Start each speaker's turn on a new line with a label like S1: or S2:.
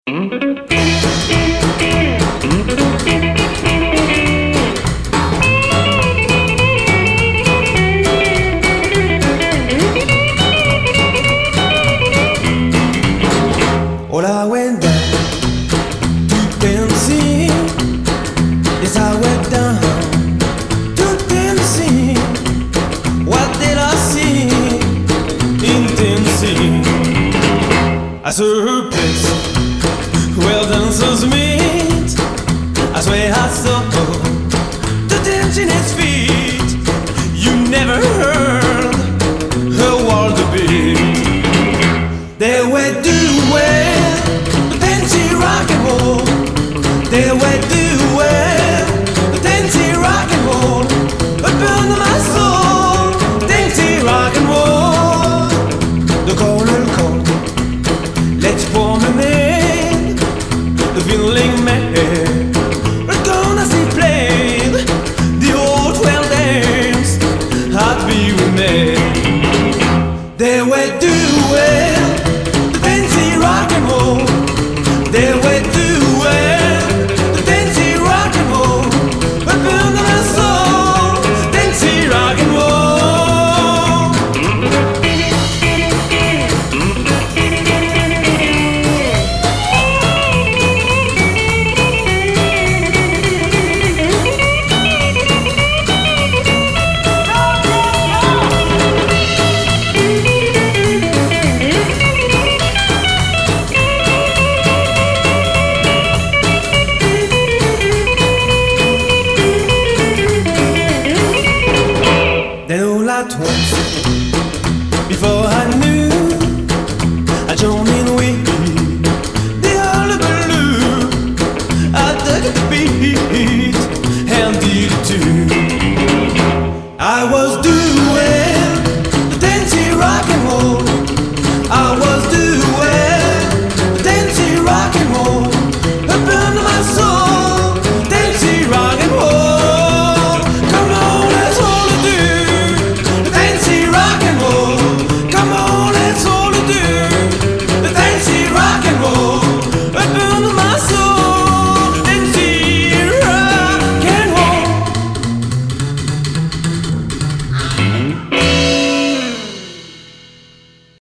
S1: Well, I went down to Tennessee. Yes, I went down to Tennessee. What did I see in Tennessee? I saw a place where dancers meet. I swear I saw the dancing his feet. You never heard her waltz beat. They were doing the dancing rock and roll. They were doing the dancing rock and roll. But burned my soul, dancing rock and roll. The colonel called, let's form a name. The feeling man